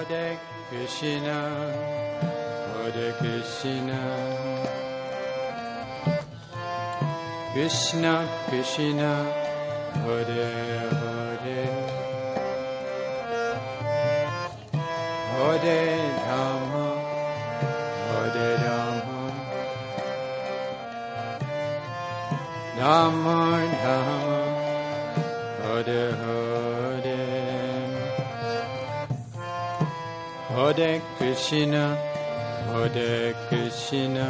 Hare Krishna, Hare Krishna, Krishna Krishna, Hare Hare, Hare Rama, Hare Rama, Rama Rama, Hare Hare, Hare Krishna, Hare Krishna,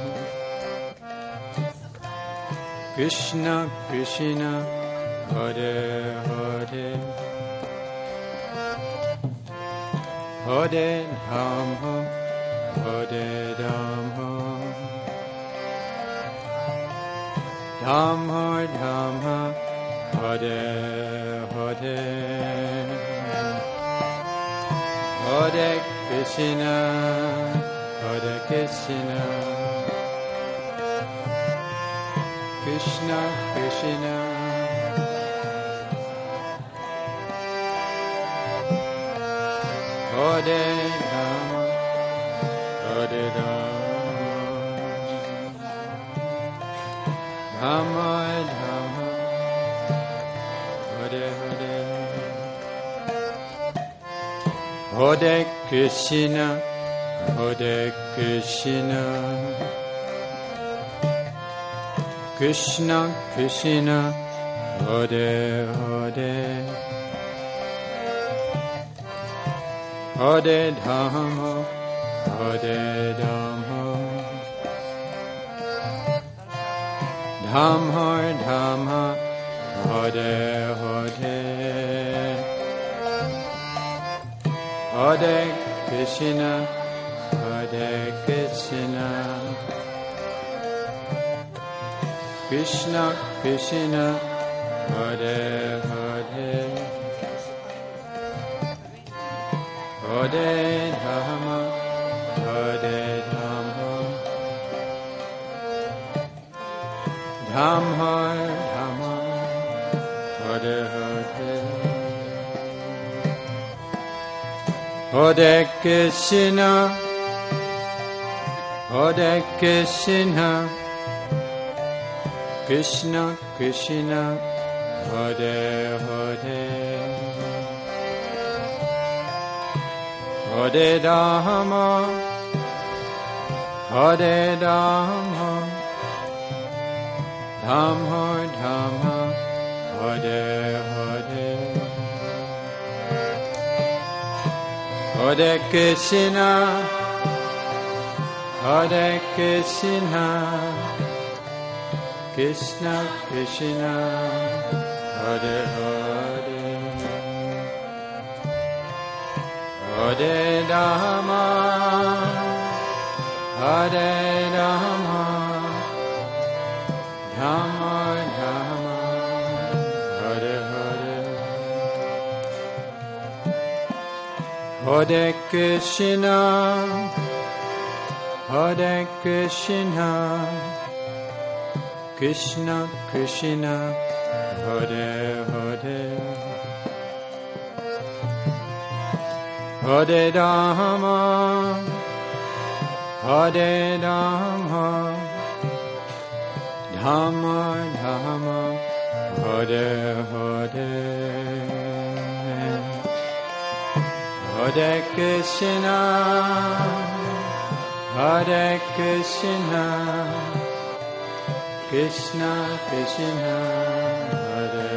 Krishna Krishna, Hare Hare, Hare Rama, Hare Rama, Rama Rama, Hare Hare, Hare Krishna, Hare Krishna, Krishna Krishna, Hare Rama, Hare Rama, Rama Rama, Hare Hare, Hare Krishna, Hare Krishna, Krishna Krishna, Hare Hare, Hare Rama, Hare Rama, Rama Rama, Hare Hare, Hare Krishna, Hare Krishna, Krishna Krishna, Hare Hare, Hare Rama, Hare Rama, Rama Rama, Hare Hare, Hare Krishna, Hare Krishna, Krishna Krishna, Hare Hare, Hare Rama, Hare Rama, Rama Rama, Hare Hare, Hare Krishna, Hare Krishna, Krishna Krishna, Hare Hare, Hare Rama, Hare Rama, Rama Rama, Hare Hare, Hare Krishna, Hare Krishna, Krishna Krishna, Hare Hare, Hare Rama, Hare Rama, Rama Rama, Hare Hare, Hare Krishna, Hare Krishna, Krishna Krishna, Hare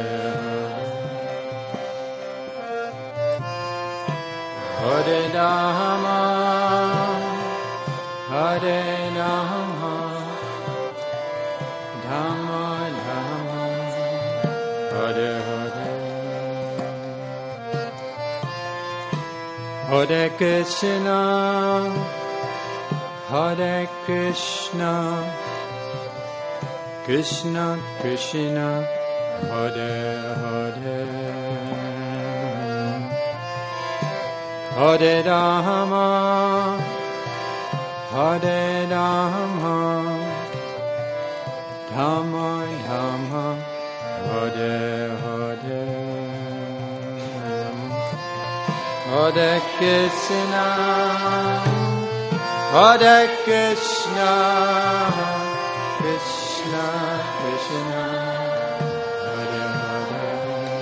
Hare, Hare Rama, Hare Rama, Rama Rama, Hare Hare, Hare Krishna, Hare Krishna, Krishna Krishna, Hare Hare, Hare Rama, Hare Rama, Rama Rama, Hare Hare, Hare Krishna, Hare Krishna, Krishna Krishna, Hare Hare,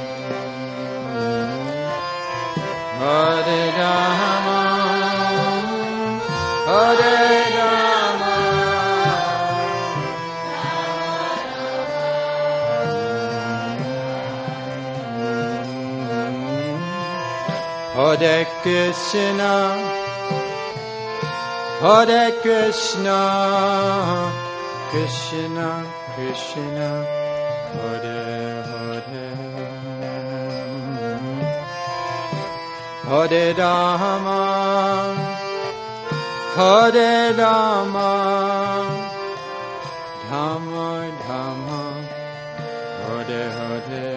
Hare Rama, Hare Rama, Hare Krishna, Hare Krishna, Krishna Krishna, Hare Hare, Hare Rama, Hare Rama, Rama Rama, Hare Hare,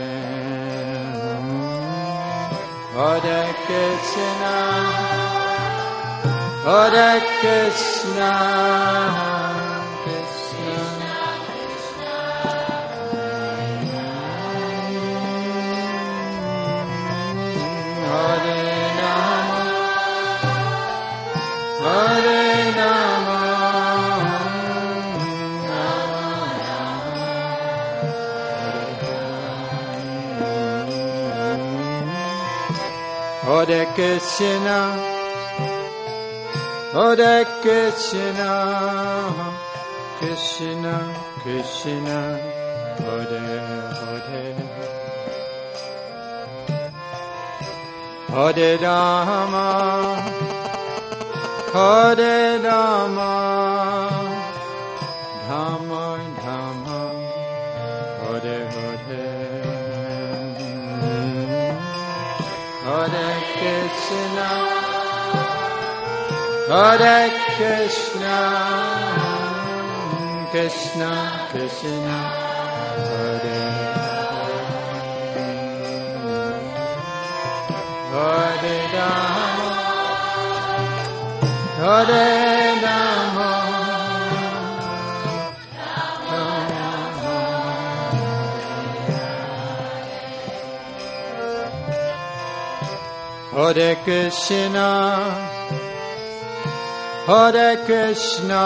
Hare Krishna, Hare Krishna, Krishna Hare Rama, Hare Rama, Hare Krishna, Hare Krishna, Krishna Krishna, Hare Hare, Hare Rama, Hare Rama, Rama Rama, Hare Hare, Hare Krishna, Hare Krishna, Krishna Krishna, Hare Hare Rama, Hare Rama, Hare Krishna, Hare Krishna,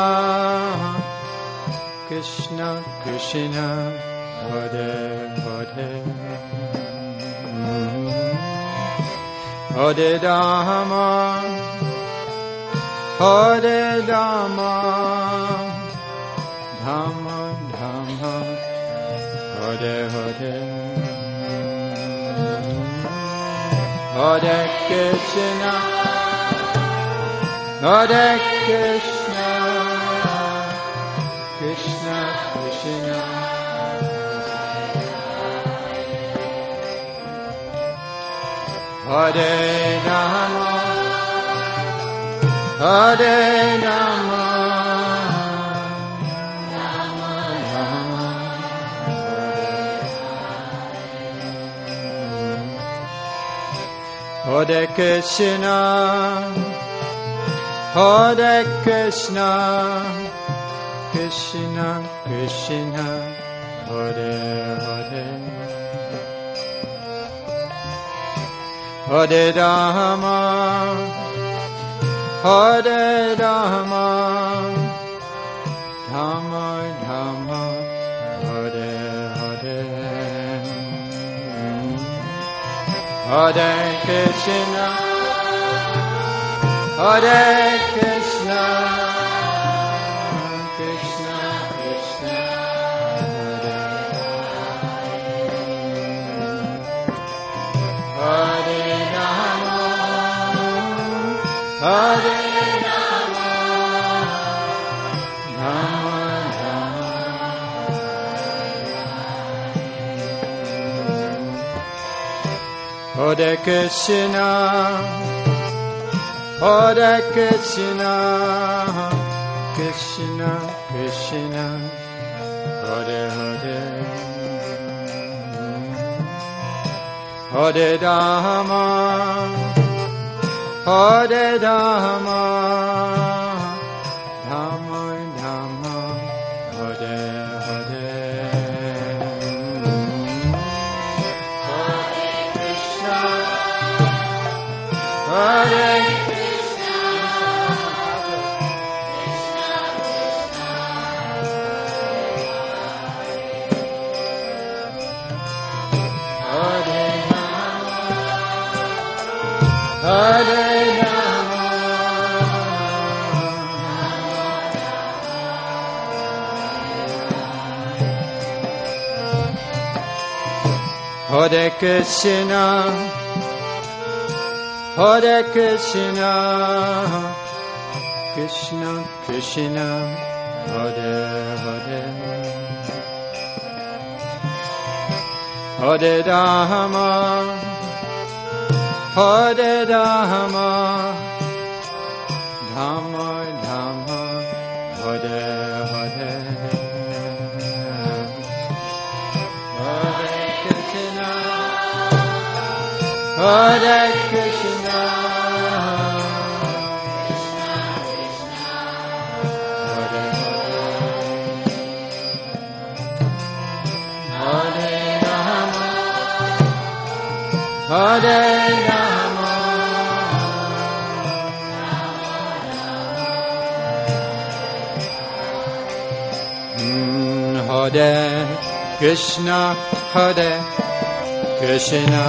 Krishna Krishna, Hare Hare, Hare Rama, Hare Rama, Rama Rama, Hare Hare, Hare Krishna, Hare Krishna, Krishna Krishna, Hare Rama, Hare Rama, Rama Rama, Hare Krishna, Hare Krishna, Krishna Krishna, Hare Hare, Hare Rama, Hare Rama, Rama Rama, Hare Hare, Hare Krishna, Hare Krishna, Krishna Krishna, Hare Rama, Hare Rama, Rama Rama, Hare Krishna, Hare Krishna, Krishna Krishna, Hare Hare, Hare Rama, Hare Rama, Rama Rama, Hare Hare, Hare Krishna, Hare Krishna, Hare Krishna, Krishna Krishna, Hare Hare, Hare Rama, Hare Rama, Rama Rama, Hare Hare, Hare Krishna, Hare Krishna, Hare Rama, Hare Rama, Hare Krishna, Hare Krishna,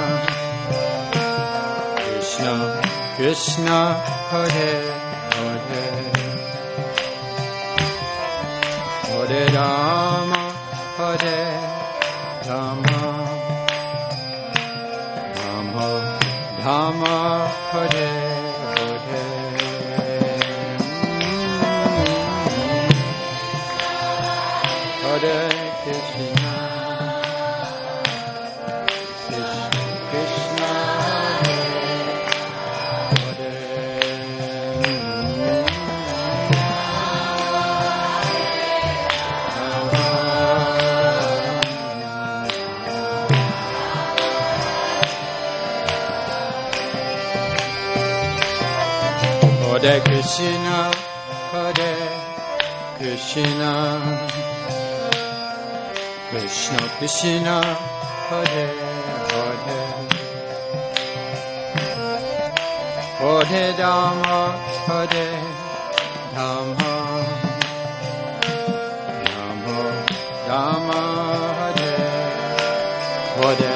Krishna Krishna, Hare Hare, Hare Rama, Hare Rama, Rama Rama, Hare Hare, Hare Krishna, Krishna Hare Hare Krishna, Hare Krishna, Krishna Krishna, Hare Hare, Hare Rama, Hare Rama, Rama Rama, Hare Hare.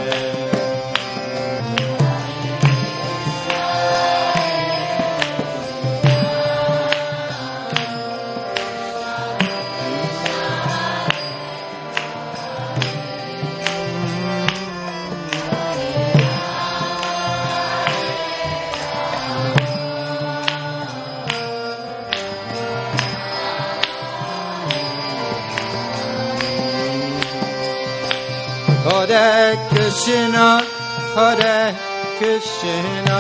Hare Krishna, Hare Krishna,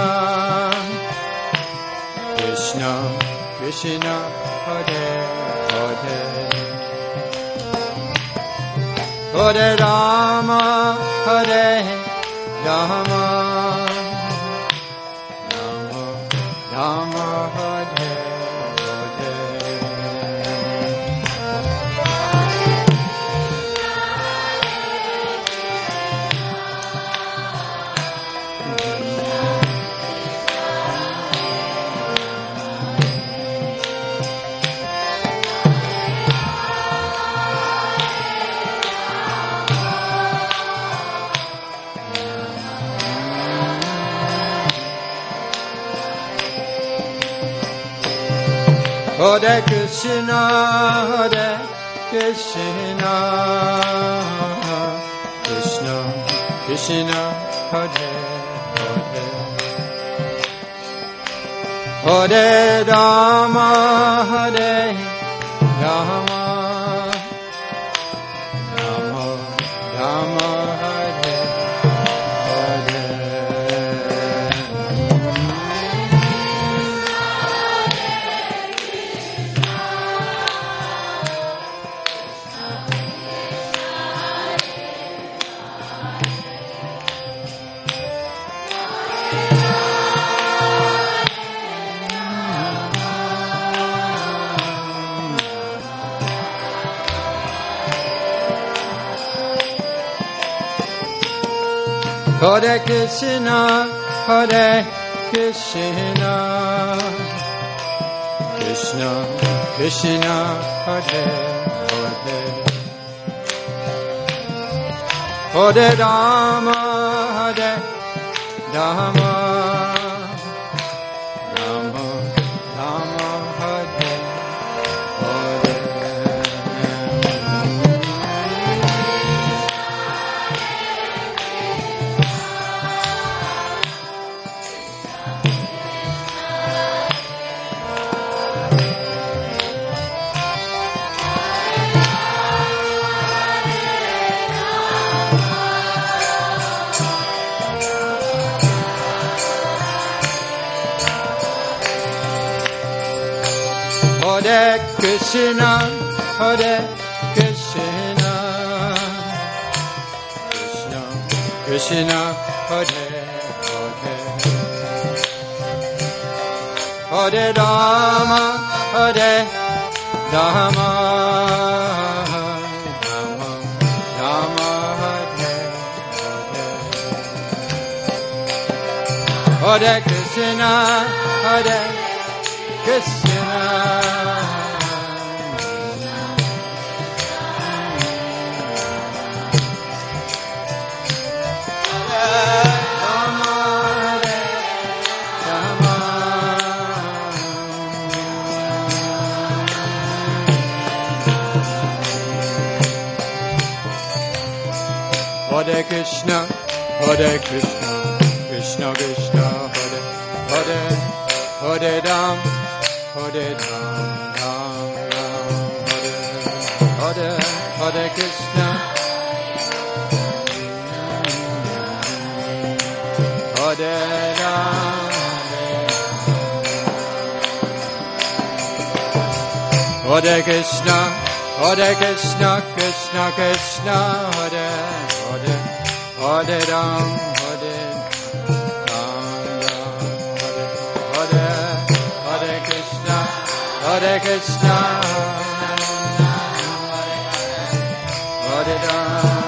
Krishna Krishna, Hare Hare, Hare Rama, Hare Rama, Rama Rama, Hare Hare. Hare Krishna, Hare Krishna, Krishna Krishna, Hare Hare, Hare Rama, Hare Rama, Rama Rama, Hare Hare. Hare Krishna, Hare Krishna, Krishna Krishna, Hare Hare, Hare Rama, Hare Rama, Rama Rama, Hare Hare. Hare Krishna, Hare Krishna, Krishna Krishna, Hare Hare, Hare Rama, Hare Rama, Rama Rama, Hare Hare, Hare Krishna, Hare Krishna, Hare Krishna, Hare Krishna, Krishna Krishna, Hare Hare, Hare Ram, Hare Ram, Ram Ram, Hare Hare, Hare Krishna, Hare Ram, Hare Krishna, Hare Krishna, Krishna Krishna, Hare Hare, Hare Ram, Hare Ram, Ram Hare Hare, Hare Krishna, Hare Krishna, Hare Ram,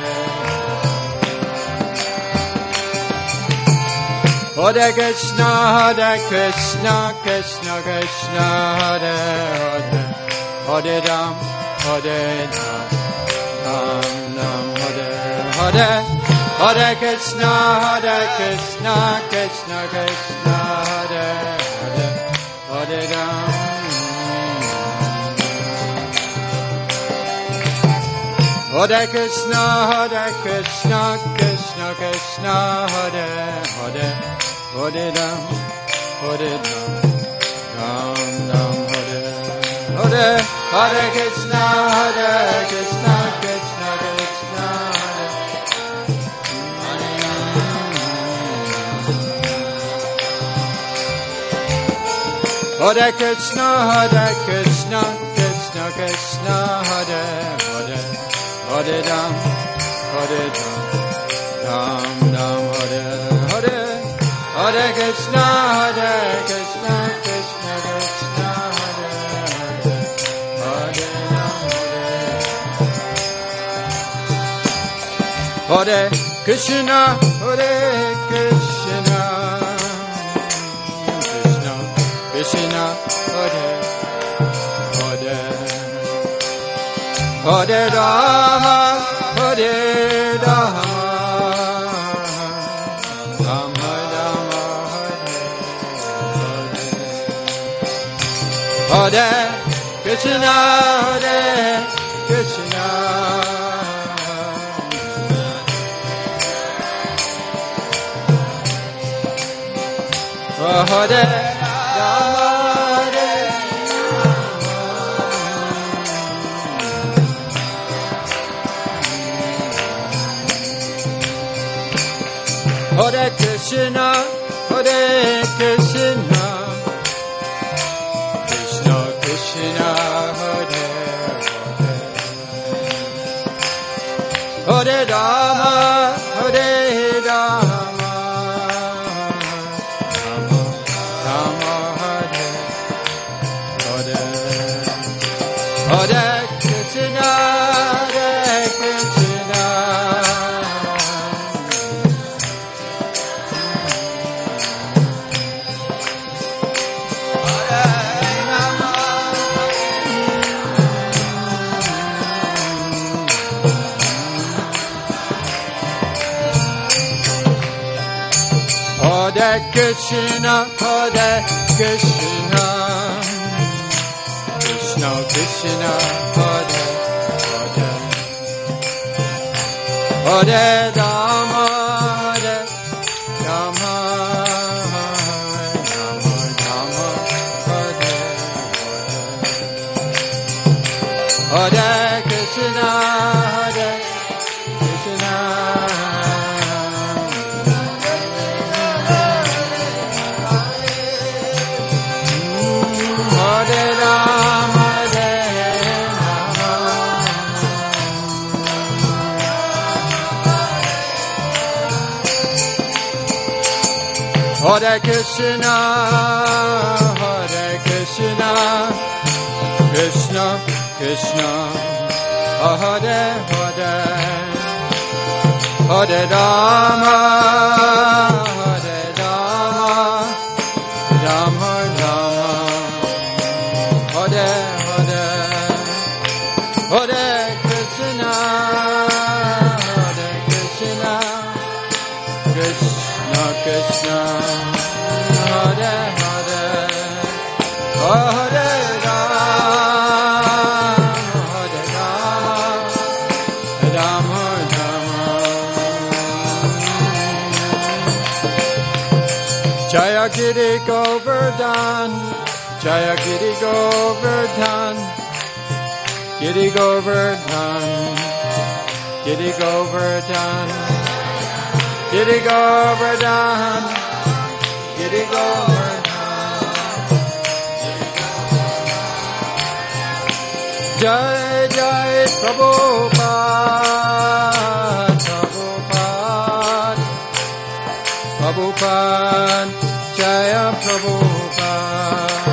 Hare Krishna, Hare Krishna, Krishna Krishna, Hare Hare, Hare Ram, Hare Ram, Ram Ram, Hare Hare, Hare Krishna, Hare Krishna, Krishna Krishna, Hare Hare, Hare Ram, Hare Krishna, Hare Krishna, Krishna Krishna, Hare Hare, Hare Ram, Hare Ram, Ram Ram, Hare Hare, Hare Krishna, Hare Krishna, Krishna Krishna, Hare Krishna, Hare Krishna, Krishna Krishna, Hare Hare, Hare Ram, Hare Ram, Ram Ram, Hare Hare, Hare Krishna, Hare Krishna, Krishna Krishna, Hare Hare, Hare Ram, Hare Krishna, Hare Krishna, Krishna Krishna, Hare Hare, Hare Rama, Hare Rama, Rama Rama, Hare Hare, Hare Krishna, Hare Krishna, Hare Rama, Hare Krishna, Hare Krishna, Krishna Krishna, Hare Hare, Hare Rama, Hare Rama, Rama Rama, Hare Hare, Hare Krishna, Hare Krishna, Hare Krishna, Hare Krishna, Krishna Krishna, Hare Hare, Hare Rama, Hare Rama, Rama Rama, Hare Hare, Hare Krishna, Hare Krishna, Hare Rama, Hare Rama, Hare Krishna, Hare Krishna, Krishna Krishna, Hare Hare, Hare Rama, Hare Rama, Rama Rama, Hare Hare, Hare Krishna, Hare Krishna, Krishna Krishna, Hare Hare, Hare Rama, Hare Rama, Rama Rama. Jaya Giri Govardhan, Jaya Giri Govardhan, Giri Govardhan, Giri Govardhan, Giri Govardhan, Giri Govardhan. Jai Jai Prabhupada, Prabhupada, Prabhupada, Jaya Prabhupada.